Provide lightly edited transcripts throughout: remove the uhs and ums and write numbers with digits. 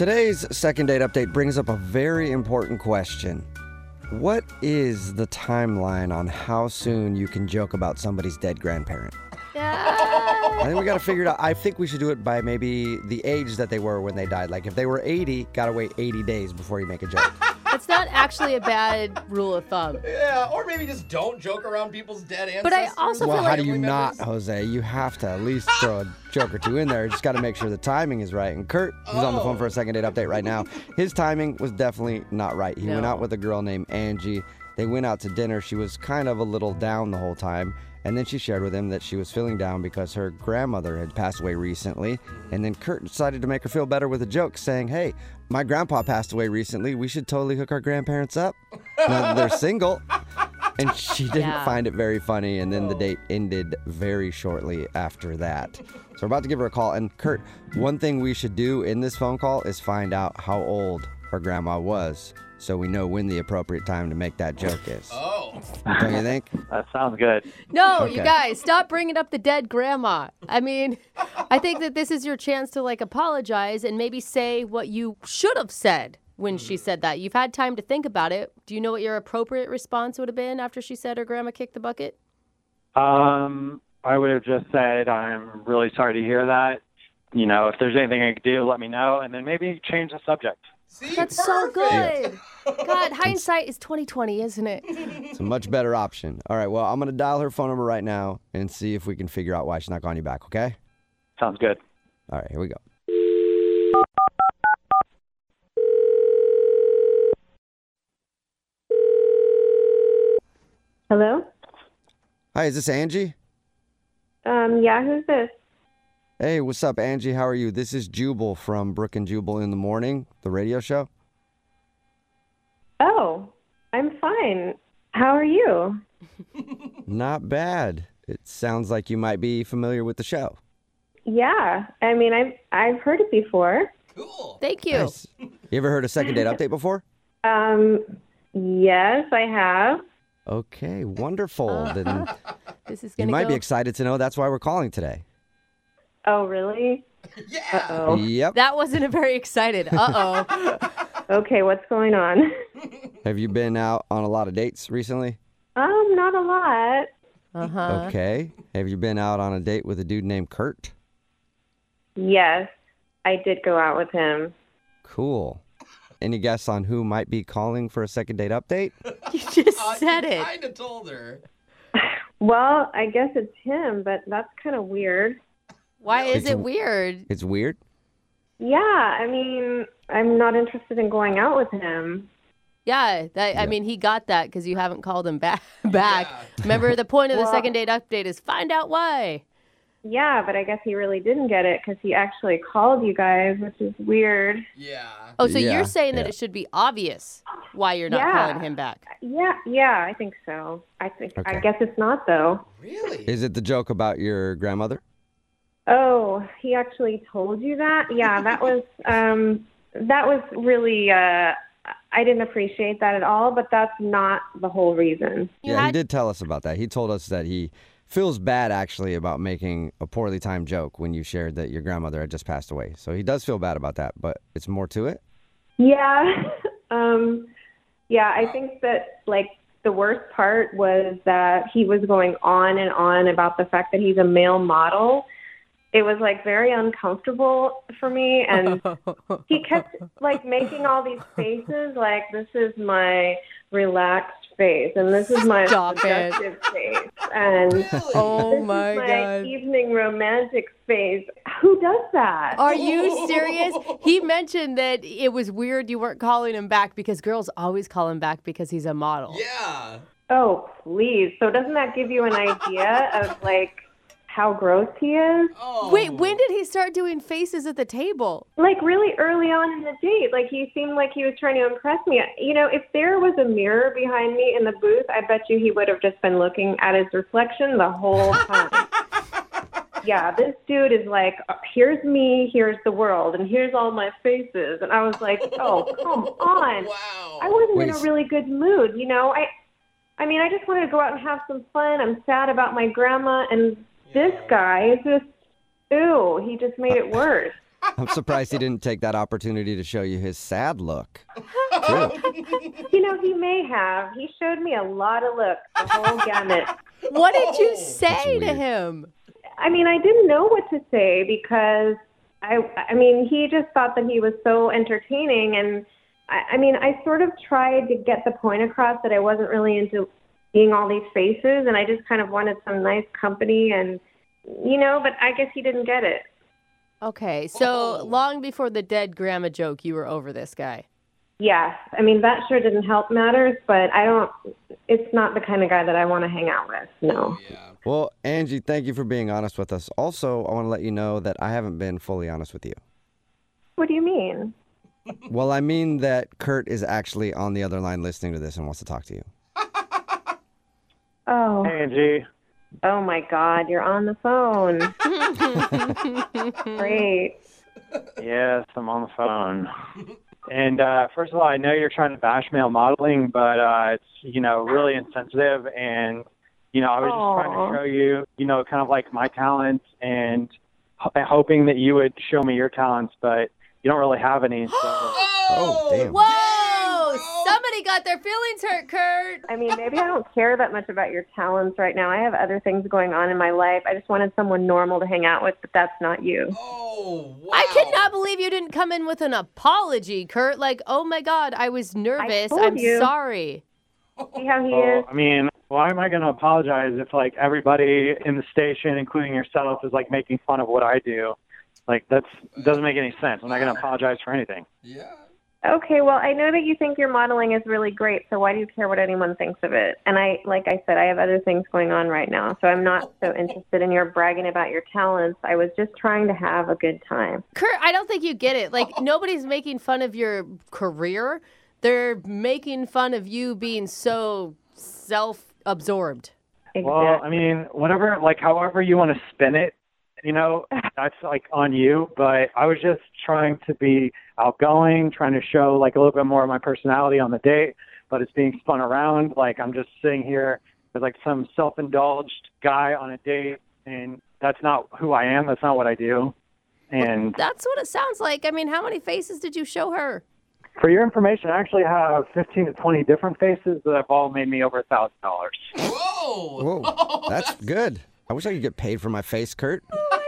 Today's second date update brings up a very important question. What is the timeline on how soon you can joke about somebody's dead grandparent? I think we got to figure it out. I think we should do it by maybe the age that they were when they died. Like if they were 80, got to wait 80 days before you make a joke. It's not actually a bad rule of thumb. Yeah, or maybe just don't joke around people's dead ancestors. But I also Well, feel how like do you not, Jose? You have to at least throw a joke or two in there. Just got to make sure the timing is right. And Kurt, who's on the phone for a second date update right now, his timing was definitely not right. He went out with a girl named Angie. They went out to dinner. She was kind of a little down the whole time. And then she shared with him that she was feeling down because her grandmother had passed away recently. And then Kurt decided to make her feel better with a joke saying, hey, my grandpa passed away recently. We should totally hook our grandparents up. Now they're single. And she didn't find it very funny. And then the date ended very shortly after that. So we're about to give her a call. And Kurt, one thing we should do in this phone call is find out how old her grandma was, so we know when the appropriate time to make that joke is. Oh. Don't you think? That sounds good. No, Okay. you guys, stop bringing up the dead grandma. I mean, I think that this is your chance to apologize and maybe say what you should have said when she said that. You've had time to think about it. Do you know what your appropriate response would have been after she said her grandma kicked the bucket? I would have just said, I'm really sorry to hear that. You know, if there's anything I could do, let me know, and then maybe change the subject. See, That's perfect. so good. God, hindsight is 20/20, isn't it? It's a much better option. All right, well, I'm going to dial her phone number right now and see if we can figure out why she's not calling you back, okay? Sounds good. All right, here we go. Hello? Hi, is this Angie? Yeah, who's this? Hey, what's up, Angie? How are you? This is Jubal from Brook and Jubal in the Morning, the radio show. Oh, I'm fine. How are you? Not bad. It sounds like you might be familiar with the show. Yeah, I mean, I've heard it before. Cool. Thank you. Nice. You ever heard a second date update before? Yes, I have. Okay, wonderful. Then This is you going to might go. be excited to know that's why we're calling today. Oh, really? Yeah. Uh-oh. Yep. That wasn't a very excited. Uh-oh. Okay, what's going on? Have you been out on a lot of dates recently? Not a lot. Uh-huh. Okay. Have you been out on a date with a dude named Kurt? Yes, I did go out with him. Cool. Any guess on who might be calling for a second date update? You just said I it. kind of told her. Well, I guess it's him, but that's kind of weird. Why is It's- it weird? It's weird. Yeah, I mean, I'm not interested in going out with him. Yeah, I mean, he got that because you haven't called him back. Yeah. Remember, the point of the Well- second date update is find out why. Yeah, but I guess he really didn't get it because he actually called you guys, which is weird. Yeah. Oh, so Yeah, you're saying that yeah. it should be obvious why you're not Yeah. calling him back. Yeah, I think so. I Okay. guess it's not though. Really? Is it the joke about your grandmother? Oh, he actually told you that? Yeah, that was really I didn't appreciate that at all, but that's not the whole reason. You Yeah, he had- did tell us about that. He told us that he feels bad actually about making a poorly timed joke when you shared that your grandmother had just passed away. So he does feel bad about that, but it's more to it. Yeah. Yeah, I think that the worst part was that he was going on and on about the fact that he's a male model. It was very uncomfortable for me, and he kept making all these faces this is my relaxed face and this is my Stop it. seductive face and Really? Oh this my is my God. evening romantic face. Who does that? Are you serious? He mentioned that it was weird you weren't calling him back because girls always call him back because he's a model. Yeah. Oh, please. So doesn't that give you an idea of how gross he is? Oh. Wait, when did he start doing faces at the table? Really early on in the date. He seemed like he was trying to impress me. You know, if there was a mirror behind me in the booth, I bet you he would have just been looking at his reflection the whole time. Yeah, this dude is here's me, here's the world, and here's all my faces. And I was like, oh, come on. Wow. I wasn't in Wait. a really good mood, you know. I mean, I just wanted to go out and have some fun. I'm sad about my grandma, and this guy is just, ew, he just made it worse. I'm surprised he didn't take that opportunity to show you his sad look. You know, he may have. He showed me a lot of looks, the whole gamut. What did you That's say to weird. him? I mean, I didn't know what to say because I mean, he just thought that he was so entertaining, and I mean, I sort of tried to get the point across that I wasn't really into seeing all these faces, and I just kind of wanted some nice company, and you know, but I guess he didn't get it. Okay, so long before the dead grandma joke, you were over this guy. Yeah, I mean, that sure didn't help matters, but it's not the kind of guy that I want to hang out with, no. Yeah. Well, Angie, thank you for being honest with us. Also, I want to let you know that I haven't been fully honest with you. What do you mean? Well, I mean that Kurt is actually on the other line listening to this and wants to talk to you. Oh, Hey, Angie. oh my God, you're on the phone. Great. Yes, I'm on the phone. And first of all, I know you're trying to bash male modeling, but it's, really insensitive. And, I was just trying to show you, kind of like my talents and hoping that you would show me your talents, but you don't really have any. So. Oh, damn. Whoa! Somebody got their feelings hurt, Kurt. I mean, maybe I don't care that much about your talents right now. I have other things going on in my life. I just wanted someone normal to hang out with, but that's not you. Oh, wow. I cannot believe you didn't come in with an apology, Kurt. Like, oh my God, I was nervous. told I'm you. sorry. See how he Well, is? I mean, why am I going to apologize if, like, everybody in the station, including yourself, is, like, making fun of what I do? Like, doesn't make any sense. I'm not going to apologize for anything. Yeah. Okay, well, I know that you think your modeling is really great, so why do you care what anyone thinks of it? And like I said, I have other things going on right now, so I'm not so interested in your bragging about your talents. I was just trying to have a good time. Kurt, I don't think you get it. Like, nobody's making fun of your career. They're making fun of you being so self-absorbed. Exactly. Well, I mean, whatever, like, however you want to spin it, that's, like, on you. But I was just trying to be outgoing, trying to show, like, a little bit more of my personality on the date, but it's being spun around. Like, I'm just sitting here as, like, some self-indulged guy on a date, and that's not who I am. That's not what I do. And That's what it sounds like. I mean, how many faces did you show her? for your information, I actually have 15 to 20 different faces that have all made me over $1,000. Whoa. Whoa, that's good. I wish I could get paid for my face, Kurt.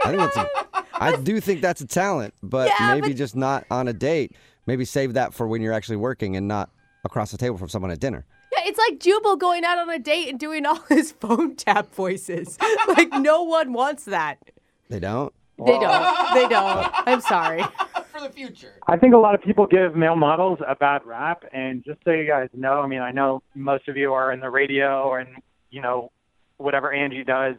I do think that's a talent, but Yeah, maybe but- just not on a date. Maybe save that for when you're actually working and not across the table from someone at dinner. Yeah, it's like Jubal going out on a date and doing all his phone tap voices. Like, no one wants that. They don't? They don't. They don't. I'm sorry. For the future. I think a lot of people give male models a bad rap, and just so you guys know, I mean, I know most of you are in the radio or in, whatever Angie does.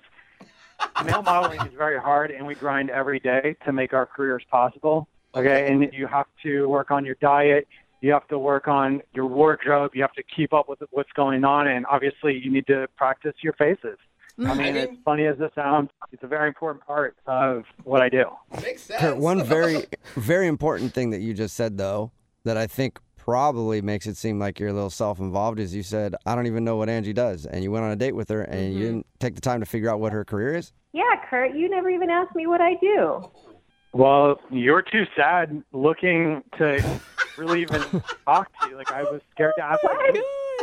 Male modeling is very hard, and we grind every day to make our careers possible, okay? And you have to work on your diet. You have to work on your wardrobe. You have to keep up with what's going on, and obviously you need to practice your faces. I mean, as funny as this sounds, it's a very important part of what I do. Makes sense. Kurt, one very, very important thing that you just said, though, that I think probably makes it seem like you're a little self-involved is you said, I don't even know what Angie does. And you went on a date with her and you didn't take the time to figure out what her career is? Yeah, Kurt, you never even asked me what I do. Well, you're too sad looking to really even talk to you. Like, I was scared to ask you.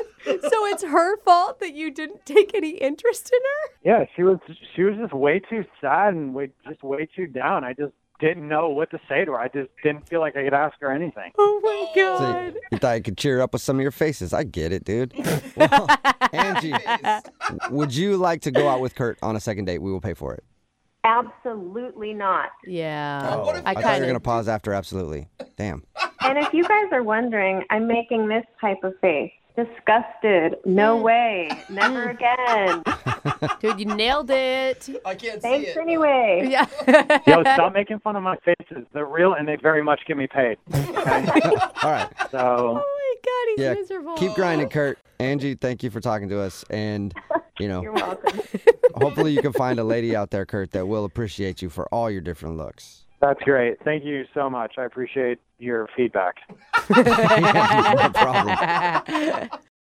So it's her fault that you didn't take any interest in her? Yeah, she was just way too sad and way too down. I just didn't know what to say to her. I just didn't feel like I could ask her anything. Oh my So God. you thought you could cheer up with some of your faces. I get it, dude. Well, Angie, would you like to go out with Kurt on a second date? We will pay for it. Absolutely not. Yeah. what if- I thought you were going to pause after absolutely. Damn. And if you guys are wondering, I'm making this type of face. Disgusted. No way. Never again. Dude, you nailed it. I can't Thanks see it. anyway. Yeah. Yo, stop making fun of my faces. They're real and they very much get me paid. Okay? All right. So, Oh my God, he's Yeah, miserable. keep grinding, Kurt. Angie, thank you for talking to us. And, You're welcome. hopefully you can find a lady out there, Kurt, that will appreciate you for all your different looks. that's great. Thank you so much. I appreciate your feedback. No problem.